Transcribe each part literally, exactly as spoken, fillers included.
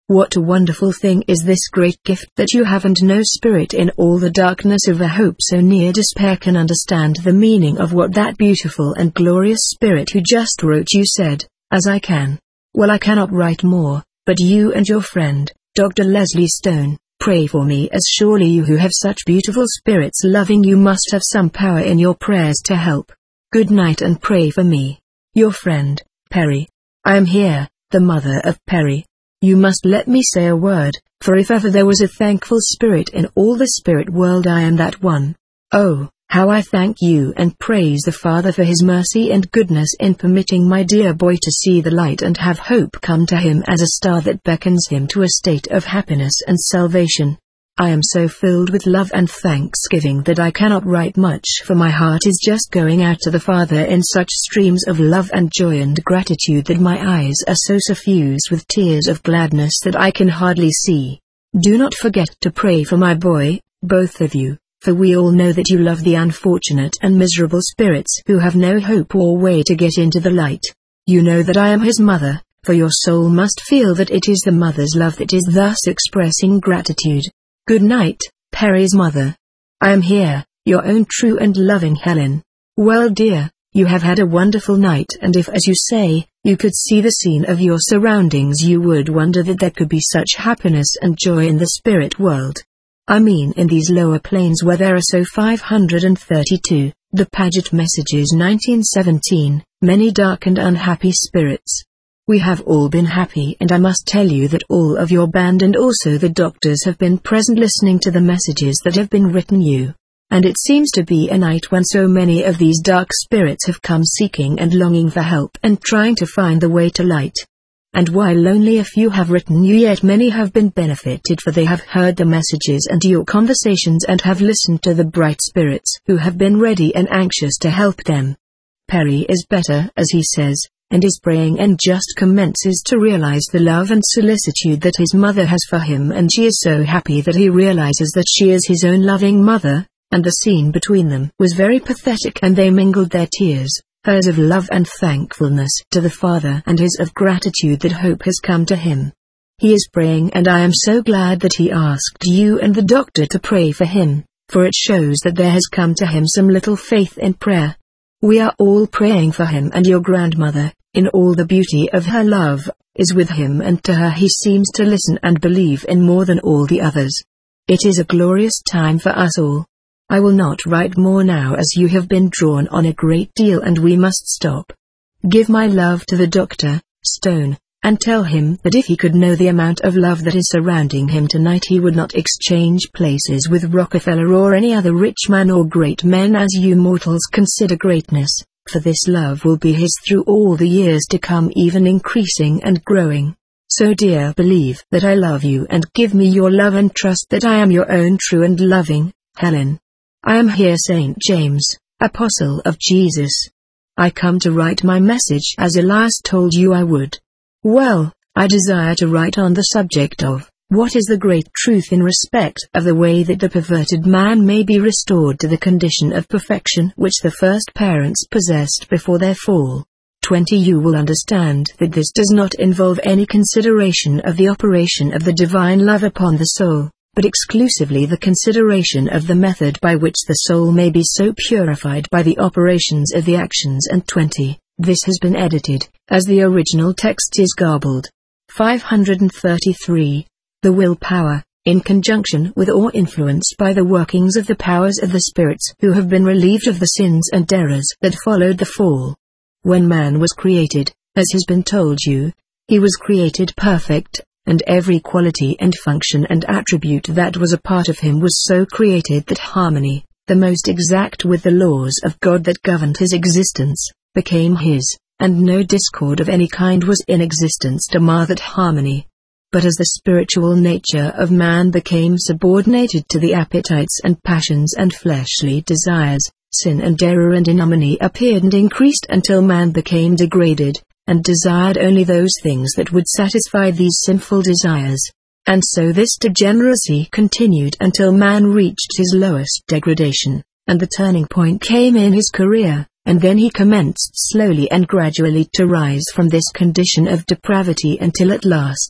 What a wonderful thing is this great gift that you have, and no spirit in all the darkness of a hope so near despair can understand the meaning of what that beautiful and glorious spirit who just wrote you said, as I can. Well, I cannot write more, but you and your friend, Doctor Leslie Stone, pray for me, as surely you who have such beautiful spirits loving you must have some power in your prayers to help. Good night, and pray for me. Your friend, Perry. I am here, the mother of Perry. You must let me say a word, for if ever there was a thankful spirit in all the spirit world, I am that one. Oh, how I thank you and praise the Father for his mercy and goodness in permitting my dear boy to see the light and have hope come to him as a star that beckons him to a state of happiness and salvation. I am so filled with love and thanksgiving that I cannot write much, for my heart is just going out to the Father in such streams of love and joy and gratitude that my eyes are so suffused with tears of gladness that I can hardly see. Do not forget to pray for my boy, both of you, for we all know that you love the unfortunate and miserable spirits who have no hope or way to get into the light. You know that I am his mother, for your soul must feel that it is the mother's love that is thus expressing gratitude. Good night, Perry's mother. I am here, your own true and loving Helen. Well, dear, you have had a wonderful night, and if, as you say, you could see the scene of your surroundings, you would wonder that there could be such happiness and joy in the spirit world. I mean in these lower planes where there are so five hundred thirty-two, the Paget Messages nineteen seventeen, many dark and unhappy spirits. We have all been happy, and I must tell you that all of your band and also the doctors have been present listening to the messages that have been written you. And it seems to be a night when so many of these dark spirits have come seeking and longing for help and trying to find the way to light. And while only a few have written you, yet many have been benefited, for they have heard the messages and your conversations and have listened to the bright spirits who have been ready and anxious to help them. Perry is better, as he says, and is praying and just commences to realize the love and solicitude that his mother has for him, and she is so happy that he realizes that she is his own loving mother, and the scene between them was very pathetic, and they mingled their tears, hers of love and thankfulness to the Father and his of gratitude that hope has come to him. He is praying, and I am so glad that he asked you and the doctor to pray for him, for it shows that there has come to him some little faith in prayer. We are all praying for him, and your grandmother, in all the beauty of her love, is with him, and to her he seems to listen and believe in more than all the others. It is a glorious time for us all. I will not write more now, as you have been drawn on a great deal and we must stop. Give my love to the Doctor Stone, and tell him that if he could know the amount of love that is surrounding him tonight, he would not exchange places with Rockefeller or any other rich man or great men as you mortals consider greatness, for this love will be his through all the years to come, even increasing and growing. So dear, believe that I love you and give me your love, and trust that I am your own true and loving Helen. I am here, Saint James, Apostle of Jesus. I come to write my message as Elias told you I would. Well, I desire to write on the subject of, what is the great truth in respect of the way that the perverted man may be restored to the condition of perfection which the first parents possessed before their fall. twenty You will understand that this does not involve any consideration of the operation of the divine love upon the soul, but exclusively the consideration of the method by which the soul may be so purified by the operations of the actions. And twenty This has been edited, as the original text is garbled. five hundred thirty-three. The will power, in conjunction with or influenced by the workings of the powers of the spirits who have been relieved of the sins and errors that followed the fall. When man was created, as has been told you, he was created perfect, and every quality and function and attribute that was a part of him was so created that harmony, the most exact with the laws of God that governed his existence, became his, and no discord of any kind was in existence to mar that harmony. But as the spiritual nature of man became subordinated to the appetites and passions and fleshly desires, sin and error and ignominy appeared and increased until man became degraded, and desired only those things that would satisfy these sinful desires. And so this degeneracy continued until man reached his lowest degradation, and the turning point came in his career. And then he commenced slowly and gradually to rise from this condition of depravity until at last,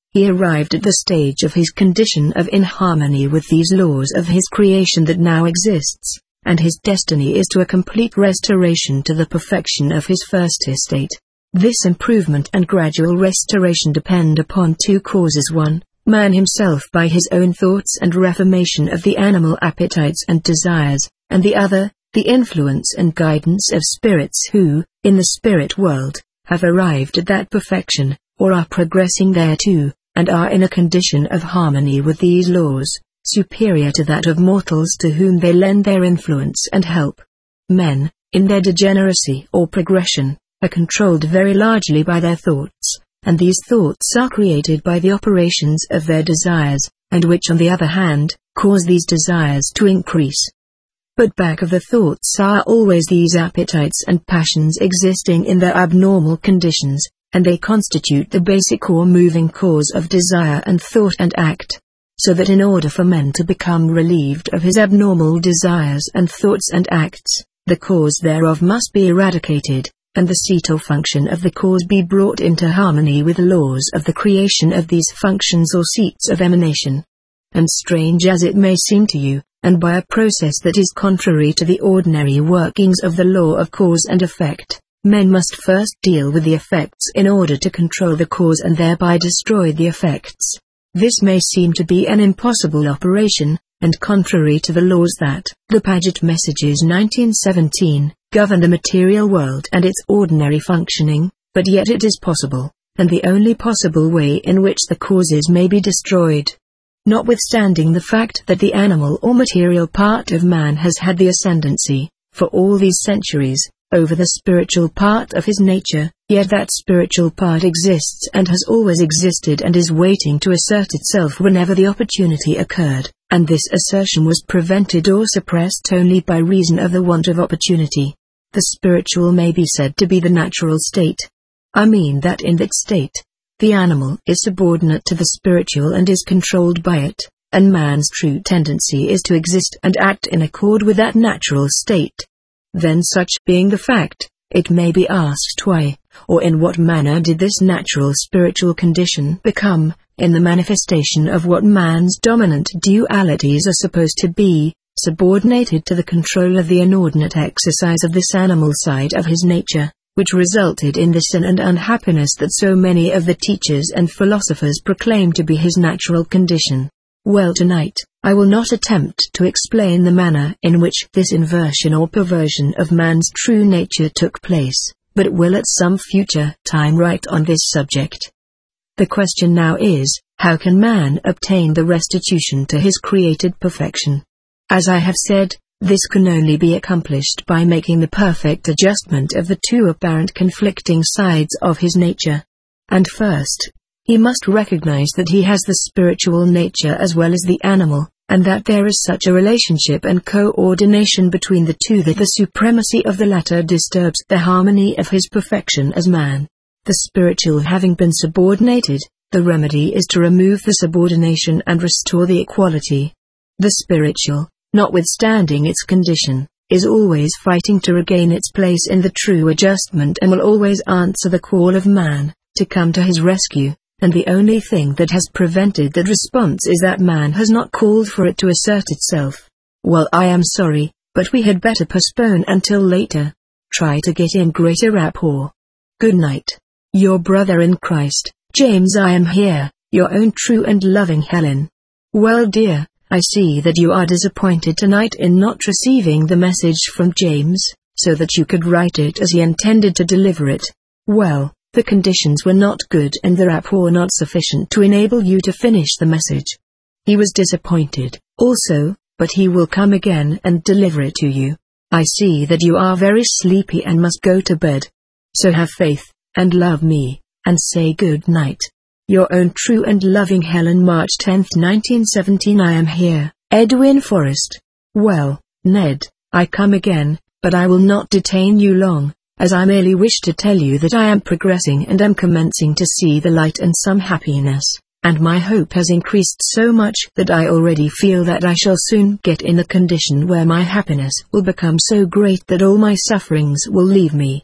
he arrived at the stage of his condition of inharmony with these laws of his creation that now exists, and his destiny is to a complete restoration to the perfection of his first estate. This improvement and gradual restoration depend upon two causes: one, man himself by his own thoughts and reformation of the animal appetites and desires, and the other, the influence and guidance of spirits who, in the spirit world, have arrived at that perfection, or are progressing thereto, and are in a condition of harmony with these laws, superior to that of mortals to whom they lend their influence and help. Men, in their degeneracy or progression, are controlled very largely by their thoughts, and these thoughts are created by the operations of their desires, and which on the other hand, cause these desires to increase. But back of the thoughts are always these appetites and passions existing in their abnormal conditions, and they constitute the basic or moving cause of desire and thought and act. So that in order for men to become relieved of his abnormal desires and thoughts and acts, the cause thereof must be eradicated, and the seat or function of the cause be brought into harmony with the laws of the creation of these functions or seats of emanation. And strange as it may seem to you, and by a process that is contrary to the ordinary workings of the law of cause and effect, men must first deal with the effects in order to control the cause and thereby destroy the effects. This may seem to be an impossible operation, and contrary to the laws that, the Paget Messages nineteen seventeen, govern the material world and its ordinary functioning, but yet it is possible, and the only possible way in which the causes may be destroyed. Notwithstanding the fact that the animal or material part of man has had the ascendancy, for all these centuries, over the spiritual part of his nature, yet that spiritual part exists and has always existed and is waiting to assert itself whenever the opportunity occurred, and this assertion was prevented or suppressed only by reason of the want of opportunity. The spiritual may be said to be the natural state. I mean that in that state, the animal is subordinate to the spiritual and is controlled by it, and man's true tendency is to exist and act in accord with that natural state. Then, such being the fact, it may be asked why, or in what manner did this natural spiritual condition become, in the manifestation of what man's dominant dualities are supposed to be, subordinated to the control of the inordinate exercise of this animal side of his nature, which resulted in the sin and unhappiness that so many of the teachers and philosophers proclaim to be his natural condition. Well, tonight, I will not attempt to explain the manner in which this inversion or perversion of man's true nature took place, but will at some future time write on this subject. The question now is, how can man obtain the restitution to his created perfection? As I have said, this can only be accomplished by making the perfect adjustment of the two apparent conflicting sides of his nature. And first, he must recognize that he has the spiritual nature as well as the animal, and that there is such a relationship and coordination between the two that the supremacy of the latter disturbs the harmony of his perfection as man. The spiritual having been subordinated, the remedy is to remove the subordination and restore the equality. The spiritual, notwithstanding its condition, is always fighting to regain its place in the true adjustment and will always answer the call of man, to come to his rescue, and the only thing that has prevented that response is that man has not called for it to assert itself. Well, I am sorry, but we had better postpone until later. Try to get in greater rapport. Good night. Your brother in Christ, James. I am here, your own true and loving Helen. Well, dear, I see that you are disappointed tonight in not receiving the message from James, so that you could write it as he intended to deliver it. Well, the conditions were not good and the rapport not sufficient to enable you to finish the message. He was disappointed, also, but he will come again and deliver it to you. I see that you are very sleepy and must go to bed. So have faith, and love me, and say good night. Your own true and loving Helen. March tenth nineteen seventeen. I am here, Edwin Forrest. Well, Ned, I come again, but I will not detain you long, as I merely wish to tell you that I am progressing and am commencing to see the light and some happiness, and my hope has increased so much that I already feel that I shall soon get in a condition where my happiness will become so great that all my sufferings will leave me.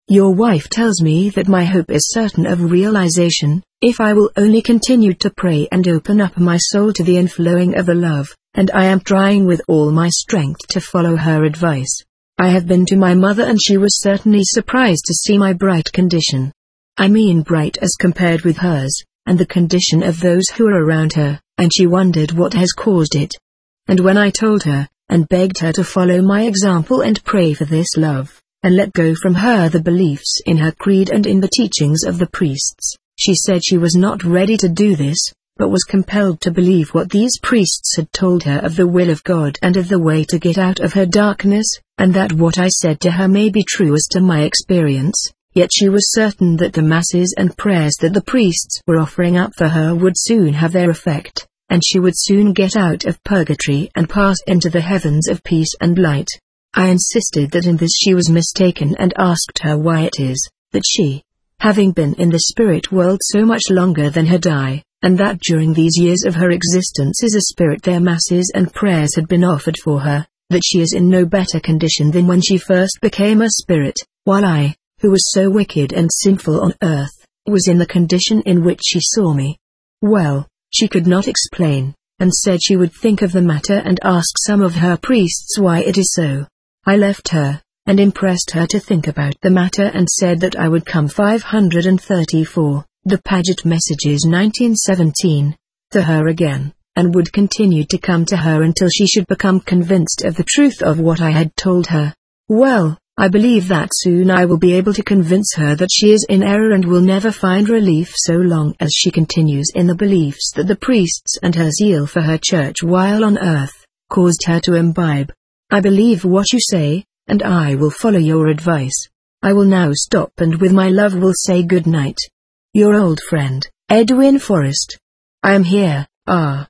Your wife tells me that my hope is certain of realization, if I will only continue to pray and open up my soul to the inflowing of the love, and I am trying with all my strength to follow her advice. I have been to my mother and she was certainly surprised to see my bright condition. I mean bright as compared with hers, and the condition of those who are around her, and she wondered what has caused it. And when I told her, and begged her to follow my example and pray for this love, and let go from her the beliefs in her creed and in the teachings of the priests, she said she was not ready to do this, but was compelled to believe what these priests had told her of the will of God and of the way to get out of her darkness, and that what I said to her may be true as to my experience, yet she was certain that the masses and prayers that the priests were offering up for her would soon have their effect, and she would soon get out of purgatory and pass into the heavens of peace and light. I insisted that in this she was mistaken and asked her why it is that she, having been in the spirit world so much longer than had I, and that during these years of her existence as a spirit their masses and prayers had been offered for her, that she is in no better condition than when she first became a spirit, while I, who was so wicked and sinful on earth, was in the condition in which she saw me. Well, she could not explain, and said she would think of the matter and ask some of her priests why it is so. I left her, and impressed her to think about the matter and said that I would come five hundred thirty-four, the Paget Messages nineteen seventeen, to her again, and would continue to come to her until she should become convinced of the truth of what I had told her. Well, I believe that soon I will be able to convince her that she is in error and will never find relief so long as she continues in the beliefs that the priests and her zeal for her church while on earth caused her to imbibe. I believe what you say, and I will follow your advice. I will now stop and with my love will say good night. Your old friend, Edwin Forrest. I am here, R.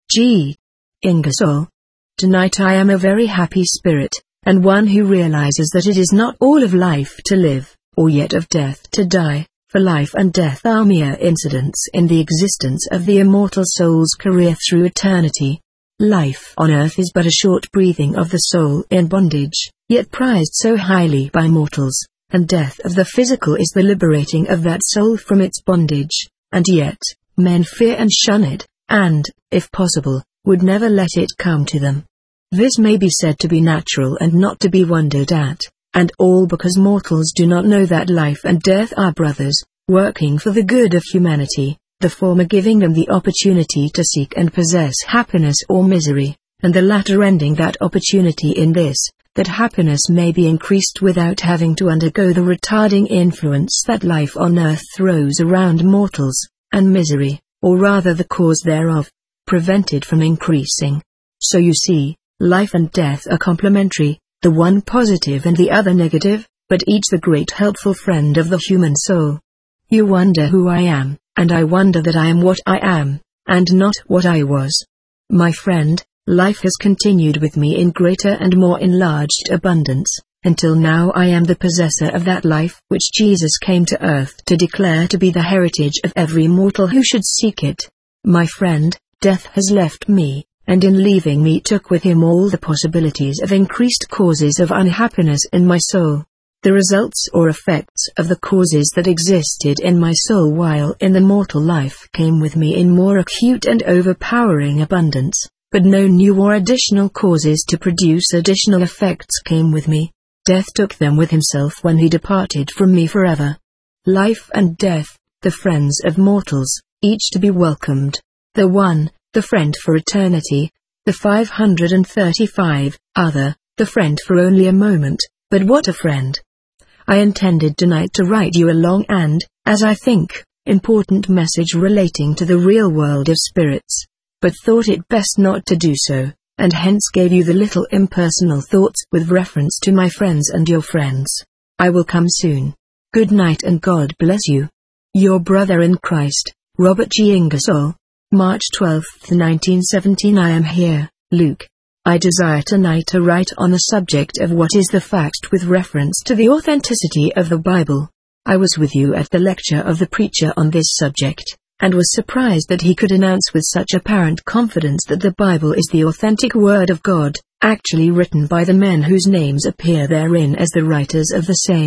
G. Ingersoll. Tonight I am a very happy spirit, and one who realizes that it is not all of life to live, or yet of death to die, for life and death are mere incidents in the existence of the immortal soul's career through eternity. Life on earth is but a short breathing of the soul in bondage, yet prized so highly by mortals, and death of the physical is the liberating of that soul from its bondage, and yet, men fear and shun it, and, if possible, would never let it come to them. This may be said to be natural and not to be wondered at, and all because mortals do not know that life and death are brothers, working for the good of humanity, the former giving them the opportunity to seek and possess happiness or misery, and the latter ending that opportunity in this, that happiness may be increased without having to undergo the retarding influence that life on earth throws around mortals, and misery, or rather the cause thereof, prevented from increasing. So you see, life and death are complementary, the one positive and the other negative, but each the great helpful friend of the human soul. You wonder who I am, and I wonder that I am what I am, and not what I was. My friend, life has continued with me in greater and more enlarged abundance, until now I am the possessor of that life which Jesus came to earth to declare to be the heritage of every mortal who should seek it. My friend, death has left me, and in leaving me took with him all the possibilities of increased causes of unhappiness in my soul. The results or effects of the causes that existed in my soul while in the mortal life came with me in more acute and overpowering abundance, but no new or additional causes to produce additional effects came with me. Death took them with himself when he departed from me forever. Life and death, the friends of mortals, each to be welcomed. The one, the friend for eternity, the five hundred thirty-five, other, the friend for only a moment, but what a friend! I intended tonight to write you a long and, as I think, important message relating to the real world of spirits, but thought it best not to do so, and hence gave you the little impersonal thoughts with reference to my friends and your friends. I will come soon. Good night and God bless you. Your brother in Christ, Robert G. Ingersoll. March twelfth, nineteen seventeen. I am here, Luke. I desire tonight to write on the subject of what is the fact with reference to the authenticity of the Bible. I was with you at the lecture of the preacher on this subject, and was surprised that he could announce with such apparent confidence that the Bible is the authentic Word of God, actually written by the men whose names appear therein as the writers of the same.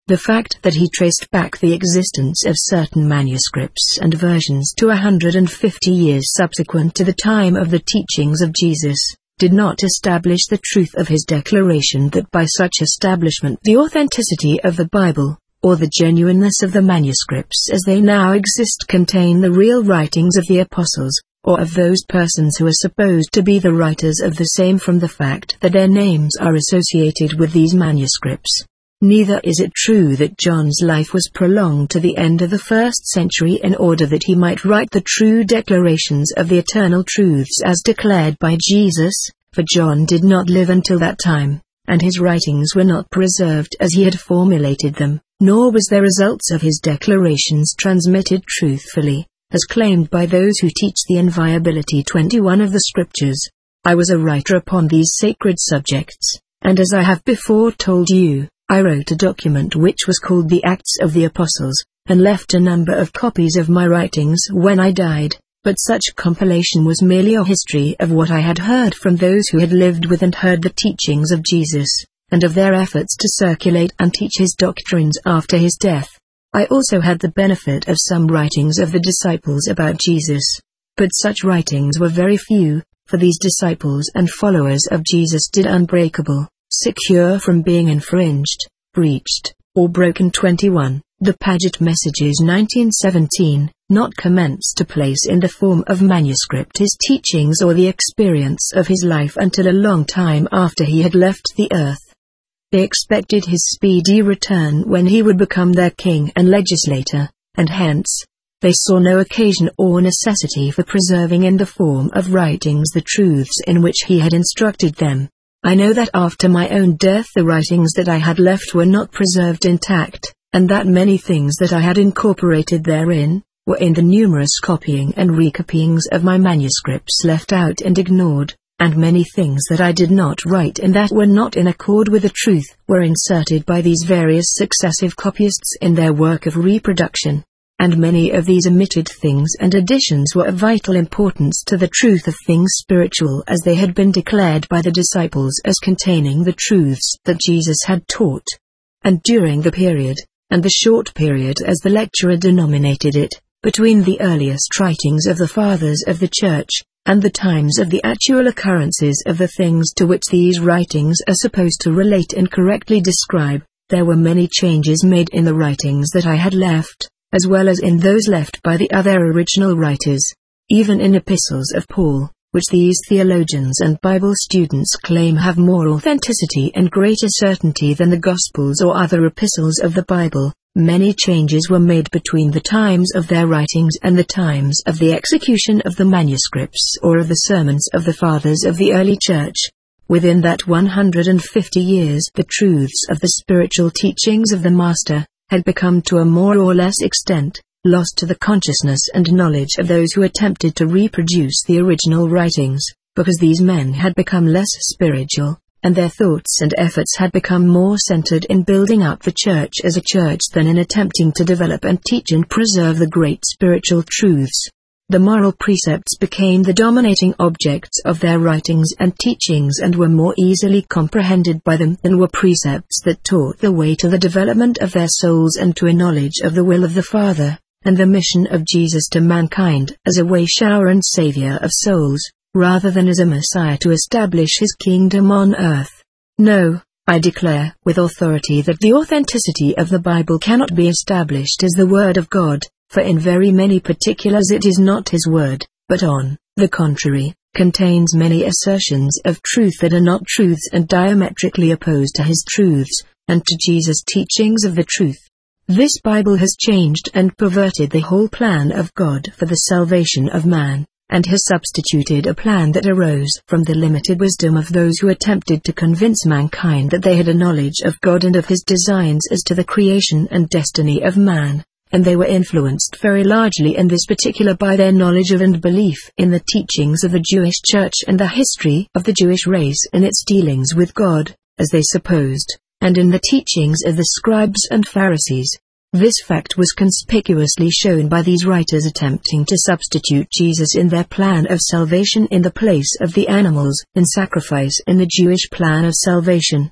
The fact that he traced back the existence of certain manuscripts and versions to one hundred fifty years subsequent to the time of the teachings of Jesus, did not establish the truth of his declaration that by such establishment the authenticity of the Bible, or the genuineness of the manuscripts as they now exist, contain the real writings of the apostles, or of those persons who are supposed to be the writers of the same from the fact that their names are associated with these manuscripts. Neither is it true that John's life was prolonged to the end of the first century in order that he might write the true declarations of the eternal truths as declared by Jesus, for John did not live until that time, and his writings were not preserved as he had formulated them, nor was the results of his declarations transmitted truthfully, as claimed by those who teach the inviolability twenty-one of the Scriptures. I was a writer upon these sacred subjects, and as I have before told you, I wrote a document which was called the Acts of the Apostles, and left a number of copies of my writings when I died, but such compilation was merely a history of what I had heard from those who had lived with and heard the teachings of Jesus, and of their efforts to circulate and teach his doctrines after his death. I also had the benefit of some writings of the disciples about Jesus, but such writings were very few, for these disciples and followers of Jesus did unbreakable, secure from being infringed, breached, or broken twenty-one, the Paget Messages nineteen seventeen, not commence to place in the form of manuscript his teachings or the experience of his life until a long time after he had left the earth. They expected his speedy return when he would become their king and legislator, and hence, they saw no occasion or necessity for preserving in the form of writings the truths in which he had instructed them. I know that after my own death the writings that I had left were not preserved intact, and that many things that I had incorporated therein, were in the numerous copying and recopyings of my manuscripts left out and ignored, and many things that I did not write and that were not in accord with the truth, were inserted by these various successive copyists in their work of reproduction. And many of these omitted things and additions were of vital importance to the truth of things spiritual as they had been declared by the disciples as containing the truths that Jesus had taught. And during the period, and the short period as the lecturer denominated it, between the earliest writings of the Fathers of the Church, and the times of the actual occurrences of the things to which these writings are supposed to relate and correctly describe, there were many changes made in the writings that I had left, as well as in those left by the other original writers, even in epistles of Paul, which these theologians and Bible students claim have more authenticity and greater certainty than the Gospels or other epistles of the Bible. Many changes were made between the times of their writings and the times of the execution of the manuscripts or of the sermons of the Fathers of the early Church. Within that one hundred fifty years the truths of the spiritual teachings of the Master had become to a more or less extent lost to the consciousness and knowledge of those who attempted to reproduce the original writings, because these men had become less spiritual, and their thoughts and efforts had become more centered in building up the church as a church than in attempting to develop and teach and preserve the great spiritual truths. The moral precepts became the dominating objects of their writings and teachings and were more easily comprehended by them than were precepts that taught the way to the development of their souls and to a knowledge of the will of the Father, and the mission of Jesus to mankind as a way shower and Savior of souls, rather than as a Messiah to establish his kingdom on earth. No, I declare with authority that the authenticity of the Bible cannot be established as the Word of God, for in very many particulars it is not his word, but on the contrary, contains many assertions of truth that are not truths and diametrically opposed to his truths, and to Jesus' teachings of the truth. This Bible has changed and perverted the whole plan of God for the salvation of man, and has substituted a plan that arose from the limited wisdom of those who attempted to convince mankind that they had a knowledge of God and of his designs as to the creation and destiny of man. And they were influenced very largely in this particular by their knowledge of and belief in the teachings of the Jewish Church and the history of the Jewish race in its dealings with God, as they supposed, and in the teachings of the scribes and Pharisees. This fact was conspicuously shown by these writers attempting to substitute Jesus in their plan of salvation in the place of the animals in sacrifice in the Jewish plan of salvation.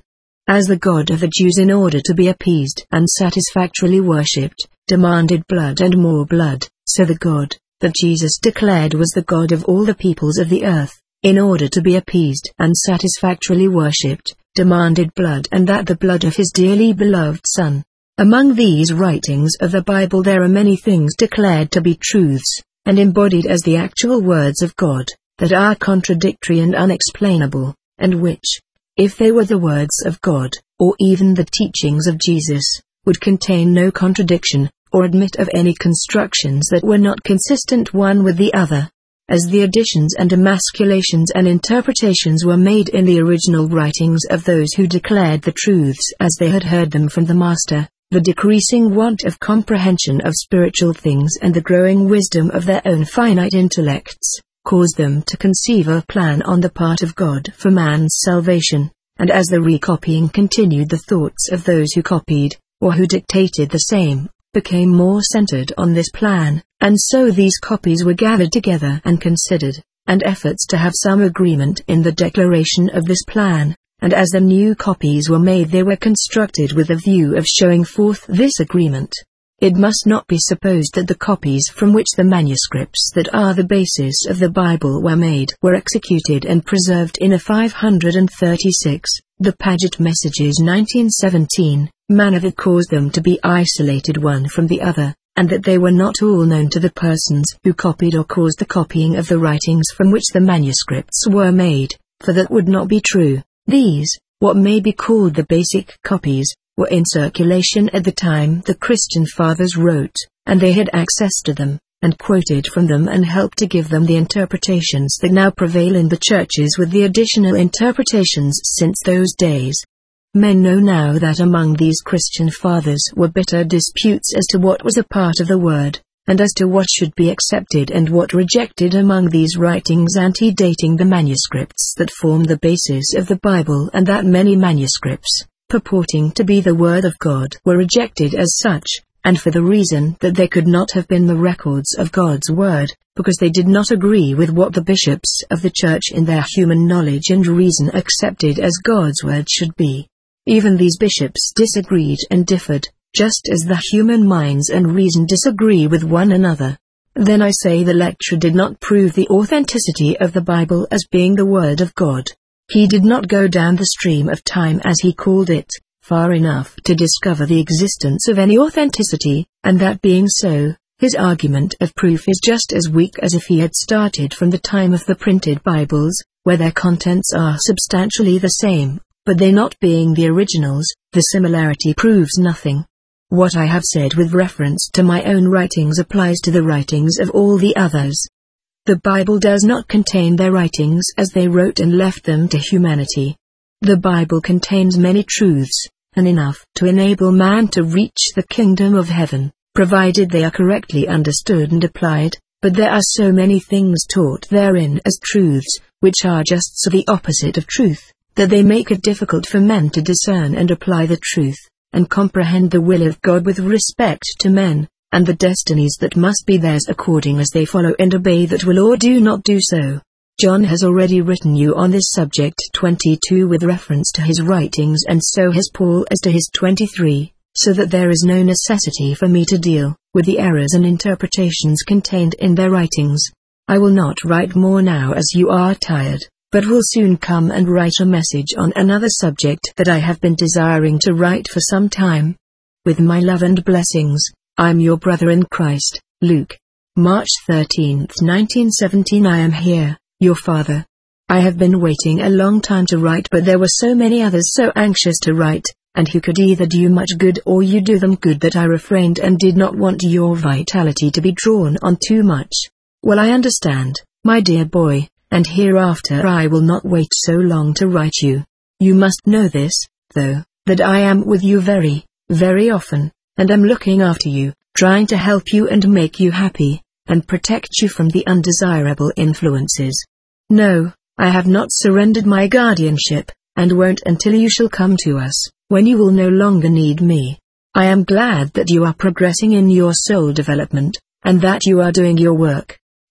as the God of the Jews, in order to be appeased and satisfactorily worshipped, demanded blood and more blood, so the God that Jesus declared was the God of all the peoples of the earth, in order to be appeased and satisfactorily worshipped, demanded blood, and that the blood of his dearly beloved Son. Among these writings of the Bible there are many things declared to be truths, and embodied as the actual words of God, that are contradictory and unexplainable, and which, if they were the words of God, or even the teachings of Jesus, would contain no contradiction, or admit of any constructions that were not consistent one with the other. As the additions and emasculations and interpretations were made in the original writings of those who declared the truths as they had heard them from the Master, the decreasing want of comprehension of spiritual things and the growing wisdom of their own finite intellects, caused them to conceive a plan on the part of God for man's salvation, and as the recopying continued, the thoughts of those who copied, or who dictated the same, became more centered on this plan, and so these copies were gathered together and considered, and efforts to have some agreement in the declaration of this plan, and as the new copies were made they were constructed with a view of showing forth this agreement. It must not be supposed that the copies from which the manuscripts that are the basis of the Bible were made were executed and preserved in a five hundred thirty-six, the Paget Messages nineteen seventeen, manner that caused them to be isolated one from the other, and that they were not all known to the persons who copied or caused the copying of the writings from which the manuscripts were made, for that would not be true. These, what may be called the basic copies, were in circulation at the time the Christian Fathers wrote, and they had access to them, and quoted from them and helped to give them the interpretations that now prevail in the churches with the additional interpretations since those days. Men know now that among these Christian Fathers were bitter disputes as to what was a part of the Word, and as to what should be accepted and what rejected among these writings antedating the manuscripts that form the basis of the Bible, and that many manuscripts, purporting to be the Word of God, were rejected as such, and for the reason that they could not have been the records of God's Word, because they did not agree with what the bishops of the Church in their human knowledge and reason accepted as God's Word should be. Even these bishops disagreed and differed, just as the human minds and reason disagree with one another. Then I say the lecturer did not prove the authenticity of the Bible as being the Word of God. He did not go down the stream of time, as he called it, far enough to discover the existence of any authenticity, and that being so, his argument of proof is just as weak as if he had started from the time of the printed Bibles, where their contents are substantially the same, but they not being the originals, the similarity proves nothing. What I have said with reference to my own writings applies to the writings of all the others. The Bible does not contain their writings as they wrote and left them to humanity. The Bible contains many truths, and enough to enable man to reach the kingdom of heaven, provided they are correctly understood and applied, but there are so many things taught therein as truths, which are just so the opposite of truth, that they make it difficult for men to discern and apply the truth, and comprehend the will of God with respect to men, and the destinies that must be theirs according as they follow and obey that will or do not do so. John has already written you on this subject twenty-two with reference to his writings, and so has Paul as to his twenty-three, so that there is no necessity for me to deal with the errors and interpretations contained in their writings. I will not write more now as you are tired, but will soon come and write a message on another subject that I have been desiring to write for some time. With my love and blessings, I'm your brother in Christ, Luke. March thirteenth nineteen seventeen. I am here, your father. I have been waiting a long time to write, but there were so many others so anxious to write, and who could either do you much good or you do them good, that I refrained and did not want your vitality to be drawn on too much. Well, I understand, my dear boy, and hereafter I will not wait so long to write you. You must know this, though, that I am with you very, very often, and am looking after you, trying to help you and make you happy, and protect you from the undesirable influences. No, I have not surrendered my guardianship, and won't until you shall come to us, when you will no longer need me. I am glad that you are progressing in your soul development, and that you are doing your work.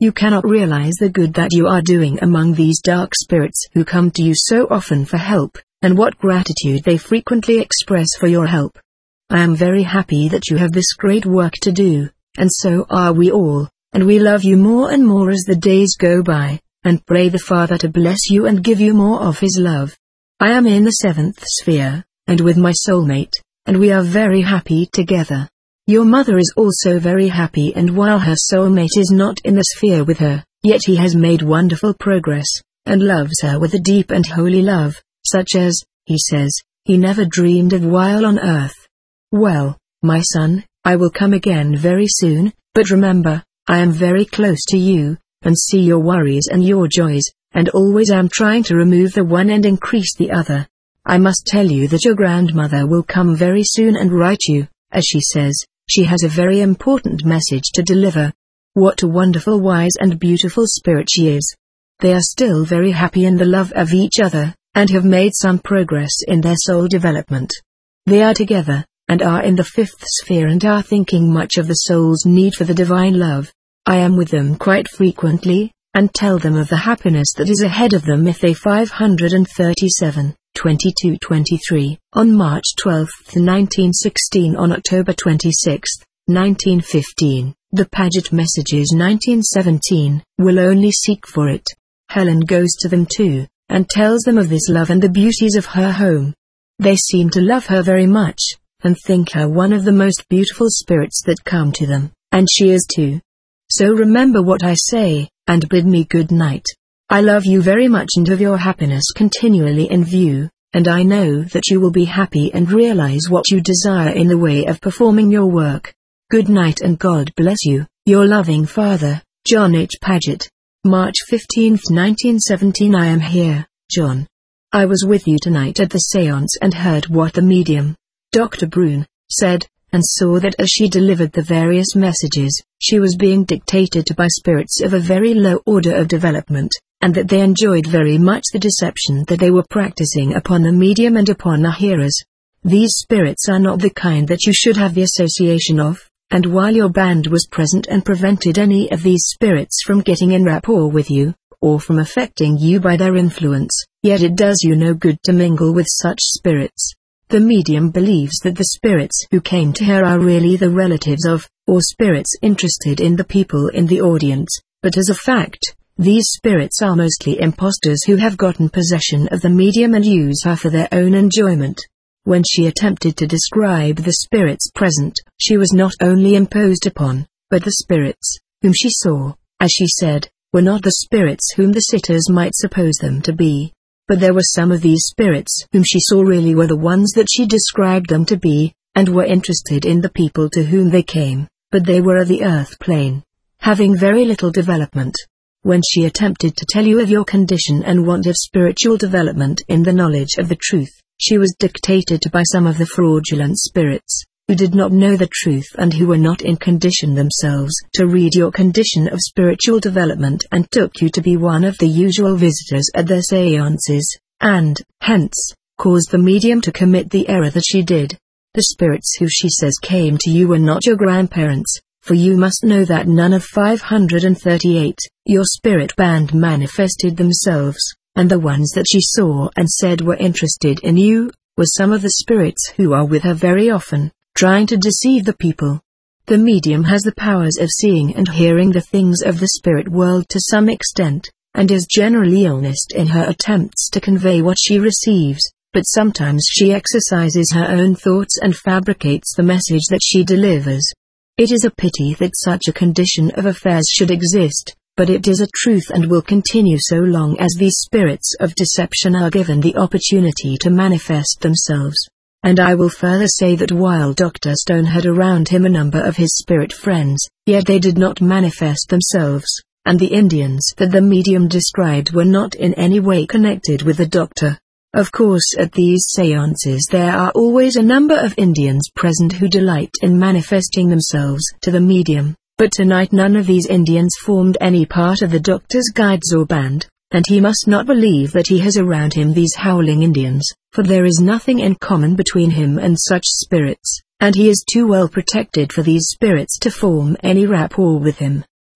You cannot realize the good that you are doing among these dark spirits who come to you so often for help, and what gratitude they frequently express for your help. I am very happy that you have this great work to do, and so are we all, and we love you more and more as the days go by, and pray the Father to bless you and give you more of His love. I am in the seventh sphere, and with my soulmate, and we are very happy together. Your mother is also very happy, and while her soulmate is not in the sphere with her, yet he has made wonderful progress, and loves her with a deep and holy love, such as, he says, he never dreamed of while on earth. Well, my son, I will come again very soon, but remember, I am very close to you, and see your worries and your joys, and always am trying to remove the one and increase the other. I must tell you that your grandmother will come very soon and write you, as she says, she has a very important message to deliver. What a wonderful, wise and beautiful spirit she is. They are still very happy in the love of each other, and have made some progress in their soul development. They are together, and are in the fifth sphere and are thinking much of the soul's need for the divine love. I am with them quite frequently, and tell them of the happiness that is ahead of them if they five hundred thirty-seven. twenty-two twenty-three, on March twelfth nineteen sixteen, on October twenty-sixth, nineteen fifteen, the Paget Messages nineteen seventeen, will only seek for it. Helen goes to them too, and tells them of this love and the beauties of her home. They seem to love her very much, and think her one of the most beautiful spirits that come to them, and she is too. So remember what I say, and bid me good night. I love you very much and have your happiness continually in view, and I know that you will be happy and realize what you desire in the way of performing your work. Good night and God bless you, your loving father, John H. Paget. March fifteenth nineteen seventeen. I am here, John. I was with you tonight at the séance and heard what the medium, Doctor Brune, said, and saw that as she delivered the various messages, she was being dictated to by spirits of a very low order of development, and that they enjoyed very much the deception that they were practicing upon the medium and upon the hearers. These spirits are not the kind that you should have the association of, and while your band was present and prevented any of these spirits from getting in rapport with you, or from affecting you by their influence, yet it does you no good to mingle with such spirits. The medium believes that the spirits who came to her are really the relatives of, or spirits interested in the people in the audience, but as a fact, these spirits are mostly impostors who have gotten possession of the medium and use her for their own enjoyment. When she attempted to describe the spirits present, she was not only imposed upon, but the spirits, whom she saw, as she said, were not the spirits whom the sitters might suppose them to be. But there were some of these spirits whom she saw really were the ones that she described them to be, and were interested in the people to whom they came, but they were of the earth plane, having very little development. When she attempted to tell you of your condition and want of spiritual development in the knowledge of the truth, she was dictated to by some of the fraudulent spirits, who did not know the truth and who were not in condition themselves to read your condition of spiritual development, and took you to be one of the usual visitors at their séances, and, hence, caused the medium to commit the error that she did. The spirits who she says came to you were not your grandparents, for you must know that none of five hundred thirty-eight, your spirit band manifested themselves, and the ones that she saw and said were interested in you, were some of the spirits who are with her very often, trying to deceive the people. The medium has the powers of seeing and hearing the things of the spirit world to some extent, and is generally honest in her attempts to convey what she receives, but sometimes she exercises her own thoughts and fabricates the message that she delivers. It is a pity that such a condition of affairs should exist, but it is a truth and will continue so long as these spirits of deception are given the opportunity to manifest themselves. And I will further say that while Doctor Stone had around him a number of his spirit friends, yet they did not manifest themselves, and the Indians that the medium described were not in any way connected with the doctor. Of course, at these séances there are always a number of Indians present who delight in manifesting themselves to the medium, but tonight none of these Indians formed any part of the doctor's guides or band, and he must not believe that he has around him these howling Indians, for there is nothing in common between him and such spirits, and he is too well protected for these spirits to form any rapport with him.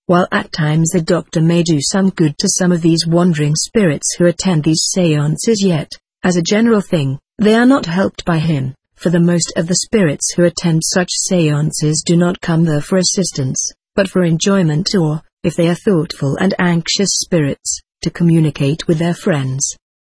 While at times the doctor may do some good to some of these wandering spirits who attend these seances, yet, as a general thing, they are not helped by him, for the most of the spirits who attend such seances do not come there for assistance, but for enjoyment or, if they are thoughtful and anxious spirits, to communicate with their friends.